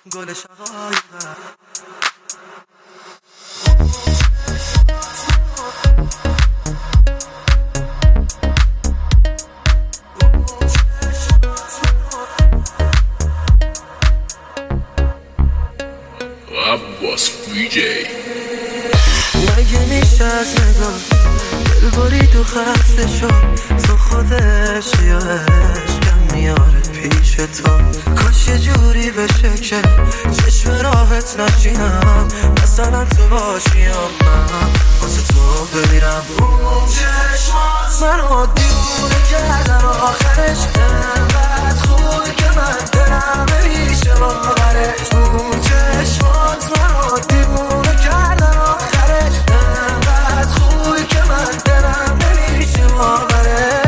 گل شقایقم عباس ویجی مگه میشه از نگاه دل باری تو خسته شد تو خودش یا عشقم میاره پیش تو کاش یه جوری بشه که چشم راحت نشینم مثلا تو باشیم من واسه تو بمیرم اون چشمات منو دیوونه کردن آخرش انقدر خوبی که من دلم نمیشه باورش اون چشمات منو دیوونه کردن آخرش انقدر خوبی که من دلم نمیشه باورش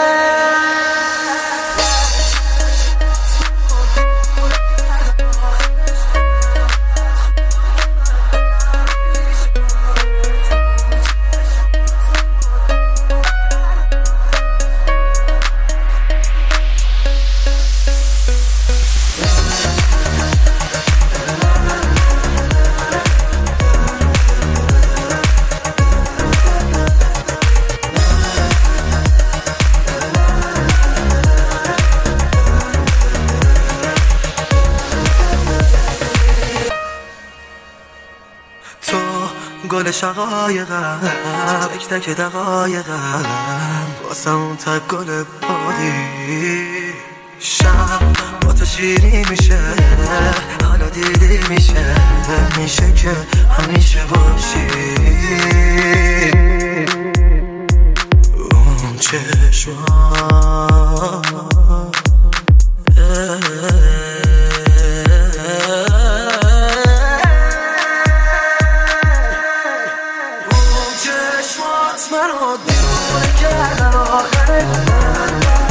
تو گل شقایقم تک تک دقایقم واسه اون تک گل باقی شب با تو شیری میشه حالا دیدی میشه که همیشه باشی اون چشمات منو دیوونه کردن آخرش